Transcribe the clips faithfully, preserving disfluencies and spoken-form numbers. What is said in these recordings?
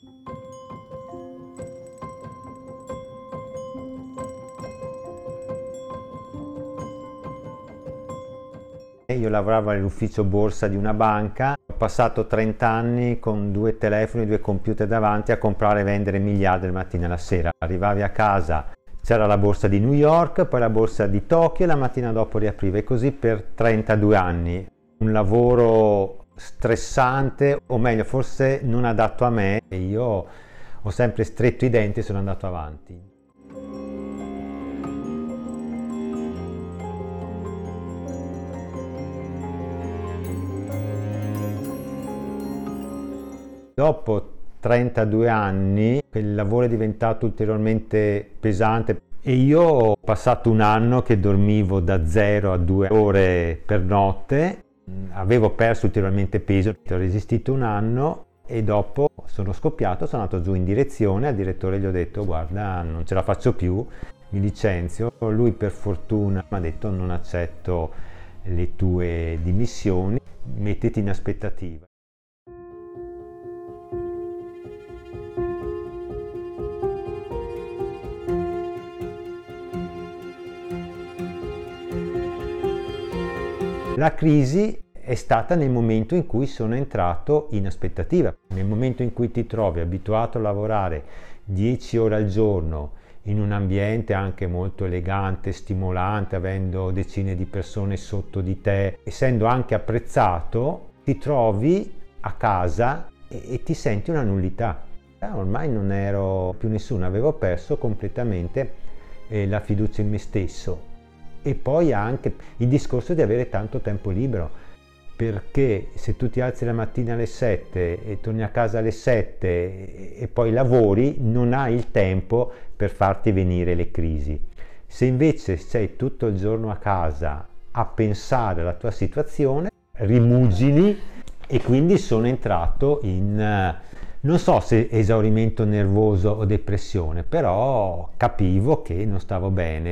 Io lavoravo all'ufficio borsa di una banca, ho passato trenta anni con due telefoni, due computer davanti a comprare e vendere miliardi dal mattino alla sera. Arrivavi a casa, c'era la borsa di New York, poi la borsa di Tokyo e la mattina dopo riapriva, e così per trentadue anni. Un lavoro stressante, o meglio forse non adatto a me, e io ho sempre stretto i denti e sono andato avanti. Dopo trentadue anni il lavoro è diventato ulteriormente pesante e io ho passato un anno che dormivo da zero a due ore per notte, avevo perso ulteriormente peso, ho resistito un anno e dopo sono scoppiato, sono andato giù in direzione, al direttore gli ho detto guarda non ce la faccio più, mi licenzio. Lui per fortuna mi ha detto non accetto le tue dimissioni, mettiti in aspettativa. La crisi è stata nel momento in cui sono entrato in aspettativa, nel momento in cui ti trovi abituato a lavorare dieci ore al giorno in un ambiente anche molto elegante, stimolante, avendo decine di persone sotto di te, essendo anche apprezzato, ti trovi a casa e, e ti senti una nullità. Ormai non ero più nessuno, avevo perso completamente eh, la fiducia in me stesso. E poi anche il discorso di avere tanto tempo libero, perché se tu ti alzi la mattina alle sette e torni a casa alle sette e poi lavori, non hai il tempo per farti venire le crisi. Se invece sei tutto il giorno a casa a pensare alla tua situazione, rimugini, e quindi sono entrato in, non so se esaurimento nervoso o depressione, però capivo che non stavo bene.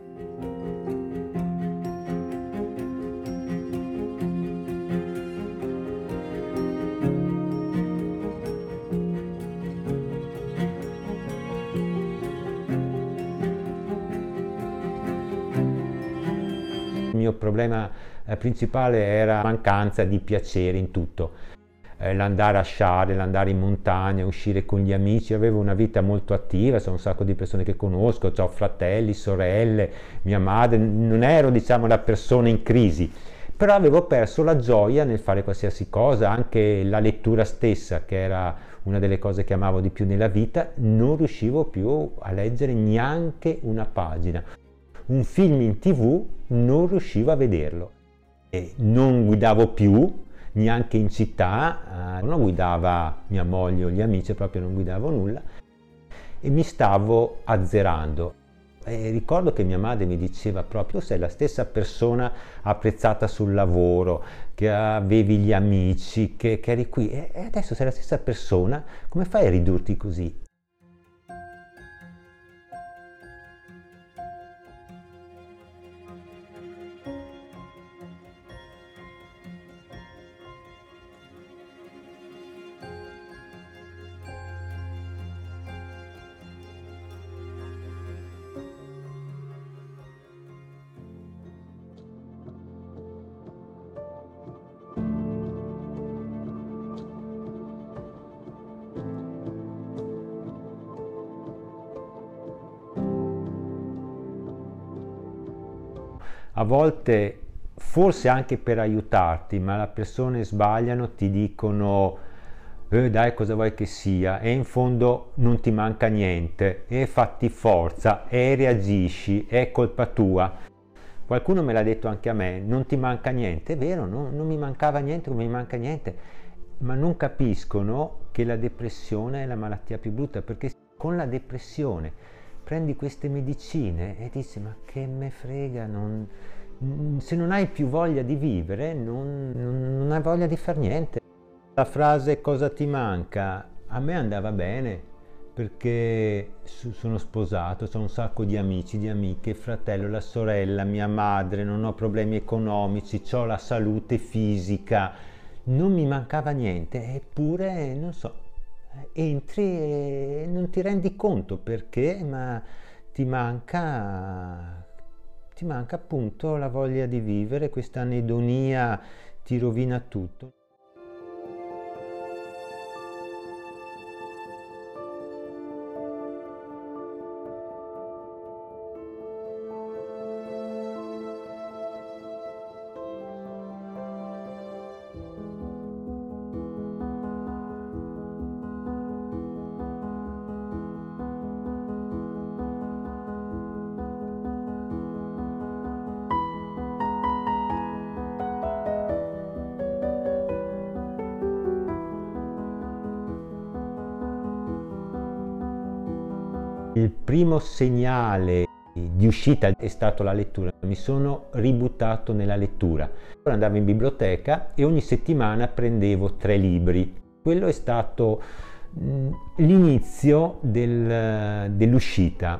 Il mio problema eh, principale era mancanza di piacere in tutto, eh, l'andare a sciare, l'andare in montagna, uscire con gli amici. Avevo una vita molto attiva, sono un sacco di persone che conosco, ho fratelli, sorelle, mia madre, non ero diciamo la persona in crisi, però avevo perso la gioia nel fare qualsiasi cosa, anche la lettura stessa, che era una delle cose che amavo di più nella vita, non riuscivo più a leggere neanche una pagina. Un film in tv non riuscivo a vederlo, e non guidavo più neanche in città, eh, non guidava mia moglie o gli amici, proprio non guidavo nulla, e mi stavo azzerando. E ricordo che mia madre mi diceva proprio sei la stessa persona apprezzata sul lavoro, che avevi gli amici, che, che eri qui, e adesso sei la stessa persona, come fai a ridurti così? A volte, forse anche per aiutarti, ma le persone sbagliano, ti dicono eh, dai cosa vuoi che sia, e in fondo non ti manca niente, e fatti forza, e reagisci, è colpa tua. Qualcuno me l'ha detto anche a me, non ti manca niente, è vero, no, non mi mancava niente, come mi manca niente, ma non capiscono che la depressione è la malattia più brutta, perché con la depressione prendi queste medicine e dici ma che me frega, non, se non hai più voglia di vivere non, non, non hai voglia di far niente. La frase cosa ti manca a me andava bene, perché sono sposato, ho un sacco di amici, di amiche, il fratello, la sorella, mia madre, non ho problemi economici, ho la salute fisica, non mi mancava niente, eppure non so, entri e non ti rendi conto perché, ma ti manca, ti manca appunto la voglia di vivere, questa anedonia ti rovina tutto. Il primo segnale di uscita è stato la lettura, mi sono ributtato nella lettura. Andavo in biblioteca e ogni settimana prendevo tre libri. Quello è stato mh, l'inizio del, dell'uscita.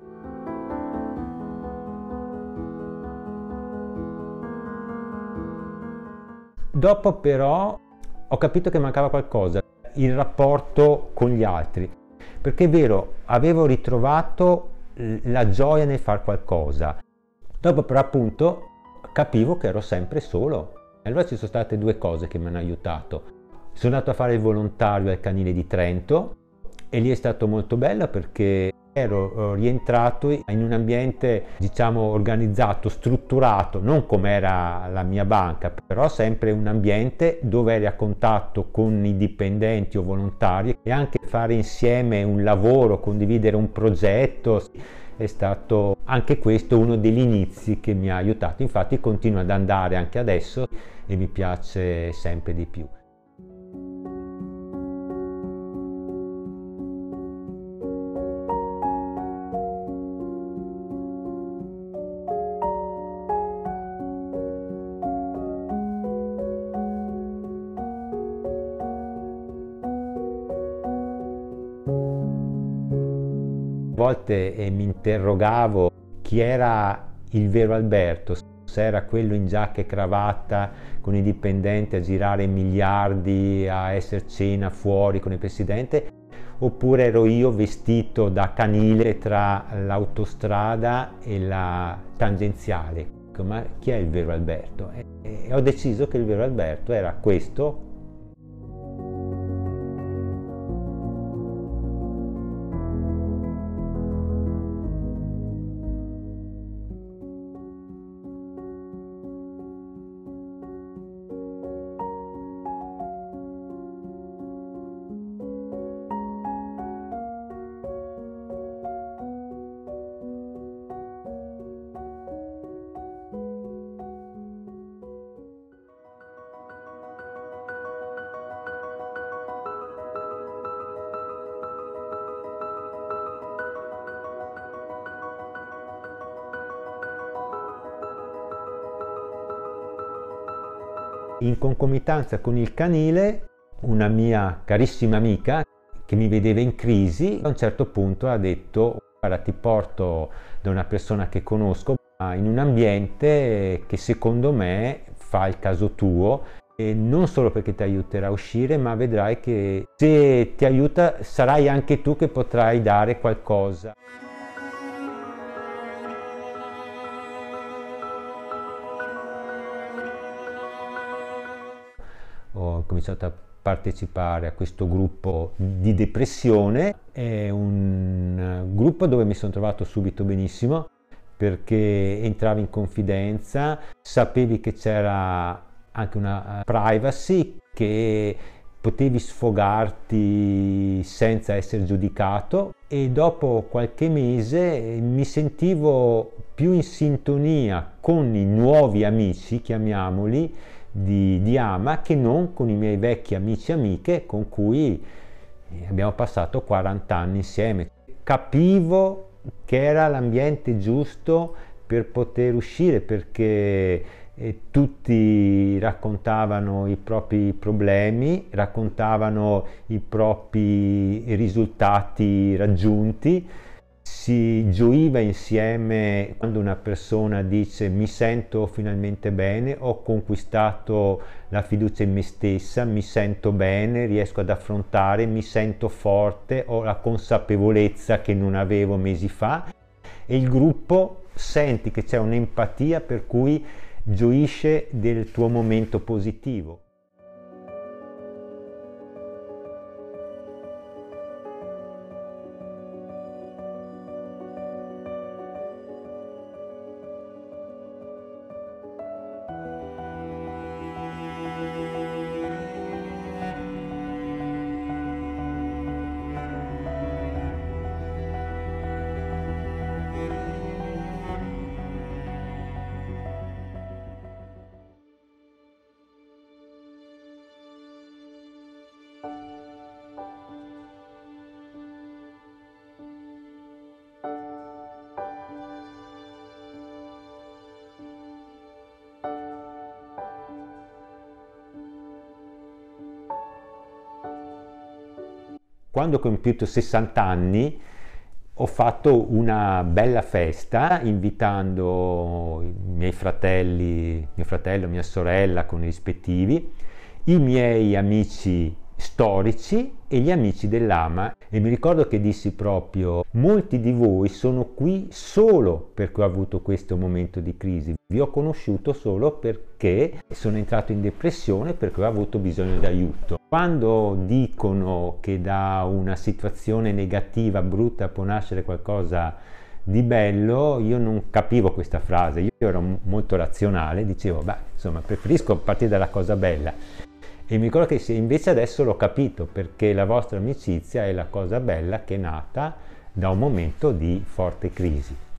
Dopo però ho capito che mancava qualcosa, il rapporto con gli altri. Perché è vero, avevo ritrovato la gioia nel far qualcosa, dopo però appunto capivo che ero sempre solo. Allora ci sono state due cose che mi hanno aiutato. Sono andato a fare il volontario al Canile di Trento e lì è stato molto bello perché ero rientrato in un ambiente, diciamo, organizzato, strutturato, non come era la mia banca, però sempre un ambiente dove eri a contatto con i dipendenti o volontari e anche fare insieme un lavoro, condividere un progetto. È stato anche questo uno degli inizi che mi ha aiutato, infatti continuo ad andare anche adesso e mi piace sempre di più. A volte eh, mi interrogavo chi era il vero Alberto, se era quello in giacca e cravatta con i dipendenti a girare miliardi, a essere cena fuori con il presidente, oppure ero io vestito da canile tra l'autostrada e la tangenziale. Ma chi è il vero Alberto? E, e ho deciso che il vero Alberto era questo. In concomitanza con il canile, una mia carissima amica che mi vedeva in crisi, a un certo punto ha detto: guarda, ti porto da una persona che conosco in un ambiente che secondo me fa il caso tuo, e non solo perché ti aiuterà a uscire, ma vedrai che se ti aiuta sarai anche tu che potrai dare qualcosa. Ho cominciato a partecipare a questo gruppo di depressione, è un gruppo dove mi sono trovato subito benissimo perché entravi in confidenza, sapevi che c'era anche una privacy, che potevi sfogarti senza essere giudicato, e dopo qualche mese mi sentivo più in sintonia con i nuovi amici, chiamiamoli, Di, di Ama, che non con i miei vecchi amici e amiche con cui abbiamo passato quaranta anni insieme. Capivo che era l'ambiente giusto per poter uscire, perché eh, tutti raccontavano i propri problemi, raccontavano i propri risultati raggiunti. si gioiva insieme quando una persona dice mi sento finalmente bene, ho conquistato la fiducia in me stessa, mi sento bene, riesco ad affrontare, mi sento forte, ho la consapevolezza che non avevo mesi fa, e il gruppo senti che c'è un'empatia per cui gioisce del tuo momento positivo. Quando ho compiuto sessanta anni ho fatto una bella festa invitando i miei fratelli, mio fratello, mia sorella con i rispettivi, i miei amici storici e gli amici dell'Ama, e mi ricordo che dissi proprio: molti di voi sono qui solo perché ho avuto questo momento di crisi, vi ho conosciuto solo perché sono entrato in depressione, perché ho avuto bisogno di aiuto. Quando dicono che da una situazione negativa, brutta, può nascere qualcosa di bello, io non capivo questa frase, io ero molto razionale, dicevo beh, insomma, preferisco partire dalla cosa bella. E mi ricordo che invece adesso l'ho capito, perché la vostra amicizia è la cosa bella che è nata da un momento di forte crisi.